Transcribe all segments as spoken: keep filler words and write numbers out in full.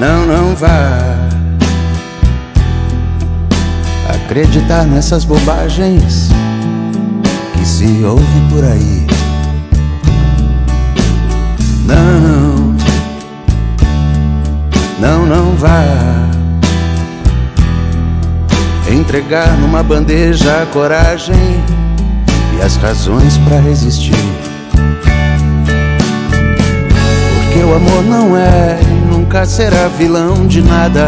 Não, não vá acreditar nessas bobagens que se ouve por aí. Não, não, não vá entregar numa bandeja a coragem e as razões pra resistir. Porque o amor não é e nunca será vilão de nada.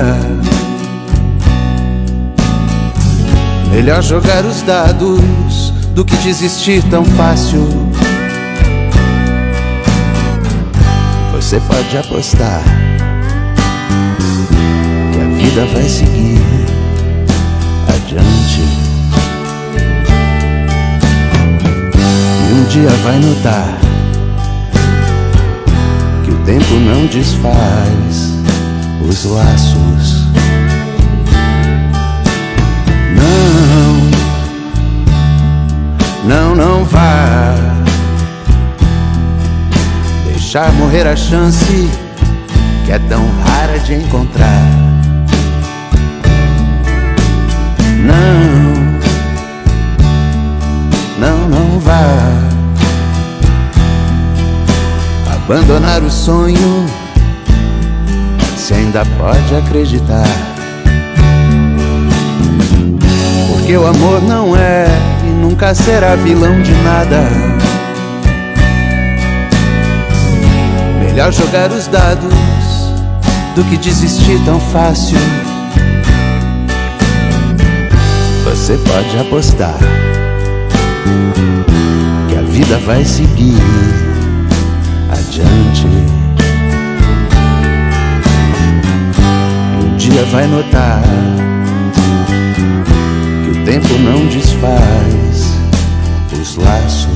Melhor jogar os dados do que desistir tão fácil. Você pode apostar que a vida vai seguir adiante, e um dia vai notar que o tempo não desfaz os laços. Não, não, não vá deixar morrer a chance que é tão rara de encontrar. Não, não, não vá abandonar o sonho se ainda pode acreditar. Porque o amor não é e nunca será vilão de nada. Melhor jogar os dados do que desistir tão fácil. Você pode apostar que a vida vai seguir adiante, e um dia vai notar que o tempo não desfaz os laços.